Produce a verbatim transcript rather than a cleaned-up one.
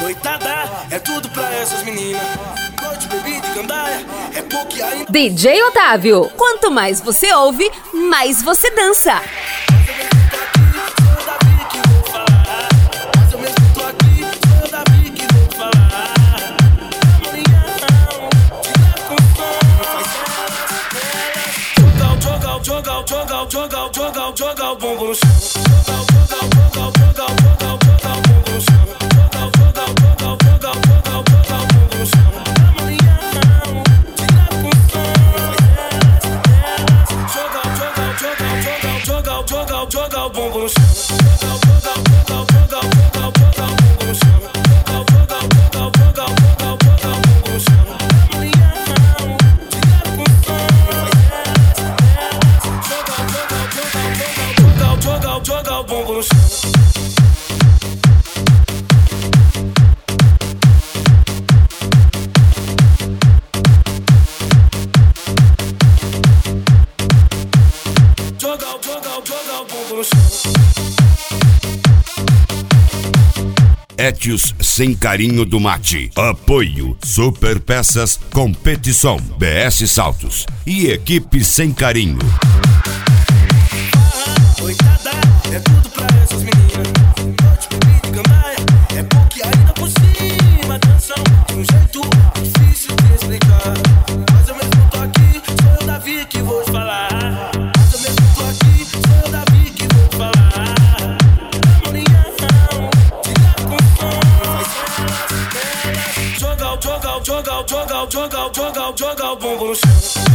noitada, é tudo pra essas meninas. Noite, bebida e gandaia, é pouco ainda. D J Otávio, quanto mais você ouve, mais você dança. Joga, joga, joga, joga, joga o bumbum no chão. Joga, joga, joga, joga, joga, joga o bumbum no chão. Joga, joga, joga, joga, joga, joga o bumbum no chão. Amanhã, tira com som. Joga, joga, joga, joga, joga, joga, joga o bumbum no chão. Joga, joga, joga, joga, joga, joga o bumbum no chão. Joga, joga, joga, joga, joga, joga o bumbum no chão. Amanhã, tira com som. Joga, joga o bumbum no chão. Joga, joga, joga o bumbum no chão. Etios Sem Carinho do Mate. Apoio Super Peças Competição B S Saltos e Equipe Sem Carinho. Noitada, é tudo pra essas meninas. Noite, bebida e gandaia, é pouco ainda por cima. Atenção, de um jeito difícil de explicar. Mas eu mesmo tô aqui, sou eu, Davi, que vou te falar. Mas eu mesmo tô aqui, sou eu, Davi, que vou te falar. Amanhã, tira com som. Joga, joga, joga, joga, joga, joga, joga o bumbum no chão.